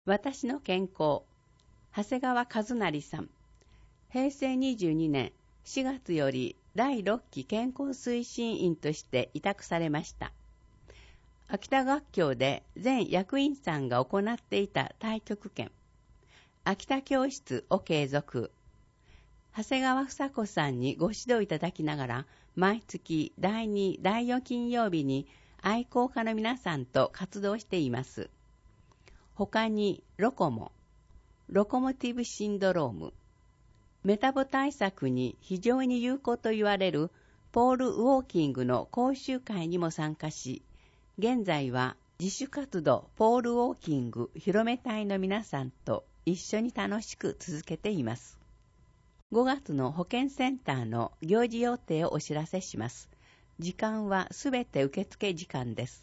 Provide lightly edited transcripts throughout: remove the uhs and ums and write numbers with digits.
私の健康、長谷川和成さん。平成22年4月より第6期健康推進員として委託されました。秋田学校で前役員さんが行っていた太極拳、秋田教室を継続。長谷川房子さんにご指導いただきながら、毎月第2、第4金曜日に愛好家の皆さんと活動しています。他にロコモティブシンドローム、メタボ対策に非常に有効と言われるポールウォーキングの講習会にも参加し、現在は自主活動ポールウォーキング広め隊の皆さんと一緒に楽しく続けています。5月の保健センターの行事予定をお知らせします。時間はすべて受付時間です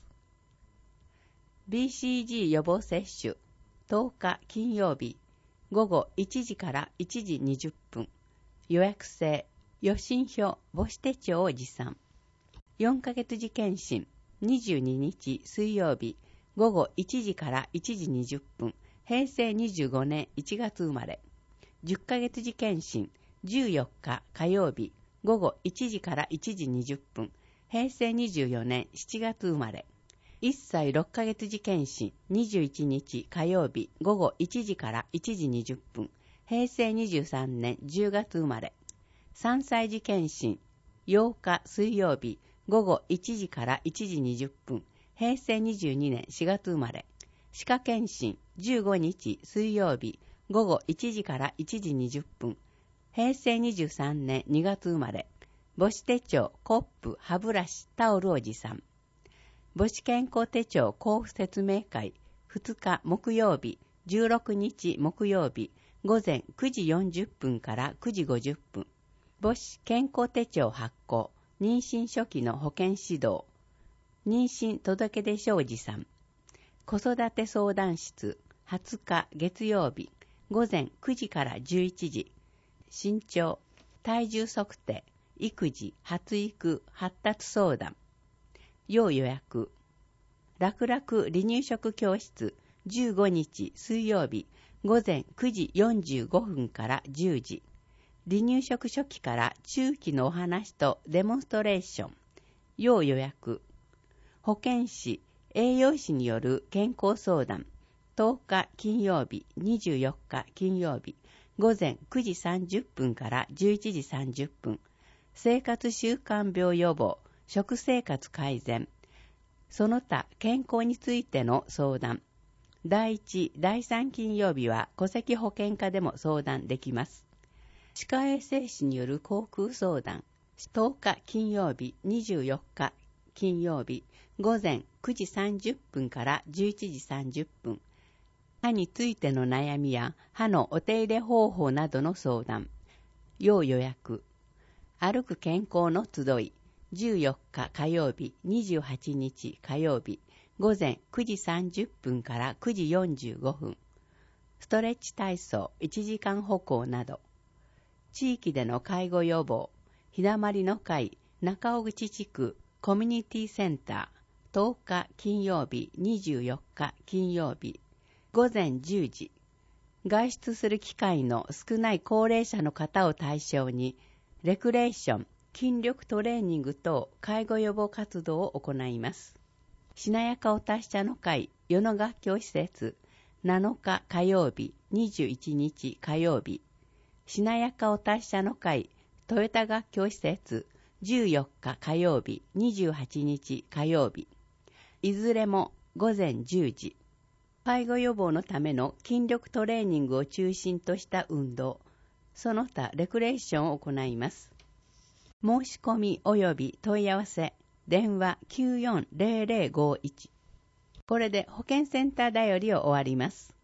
。BCG 予防接種10日金曜日午後1時から1時20分予約制予診票母子手帳を持参。4ヶ月時検診22日水曜日午後1時から1時20分平成25年1月生まれ。10ヶ月時検診14日火曜日午後1時から1時20分平成24年7月生まれ。1歳6ヶ月時検診21日火曜日午後1時から1時20分平成23年10月生まれ。3歳児検診8日水曜日午後1時から1時20分平成22年4月生まれ。歯科検診15日水曜日午後1時から1時20分平成23年2月生まれ。母子手帳、コップ、歯ブラシ、タオルを持参。母子健康手帳交付説明会2日木曜日16日木曜日午前9時40分から9時50分母子健康手帳発行妊娠初期の保健指導妊娠届出書を持参。子育て相談室20日月曜日午前9時から11時身長体重測定育児発育発達相談要予約。楽々離乳食教室15日水曜日午前9時45分から10時。離乳食初期から中期のお話とデモンストレーション。要予約。保健師、栄養士による健康相談。10日金曜日、24日金曜日午前9時30分から11時30分。生活習慣病予防、食生活改善。その他健康についての相談。第1、第3金曜日は戸籍保険課でも相談できます。歯科衛生士による口腔相談。10日金曜日、24日金曜日午前9時30分から11時30分。歯についての悩みや歯のお手入れ方法などの相談。要予約。歩く健康の集い。14日火曜日、28日火曜日、午前9時30分から9時45分。ストレッチ体操1時間歩行など。地域での介護予防、ひだまりの会、中尾口地区コミュニティセンター、10日金曜日、24日金曜日、午前10時。外出する機会の少ない高齢者の方を対象に、レクレーション、筋力トレーニング等介護予防活動を行います。しなやかお達者の会与野学教施設7日火曜日21日火曜日。しなやかお達者の会豊田学教施設14日火曜日28日火曜日。いずれも午前10時。介護予防のための筋力トレーニングを中心とした運動、その他レクレーションを行います。申し込み及び問い合わせ、電話 940051。これで保健センターだよりを終わります。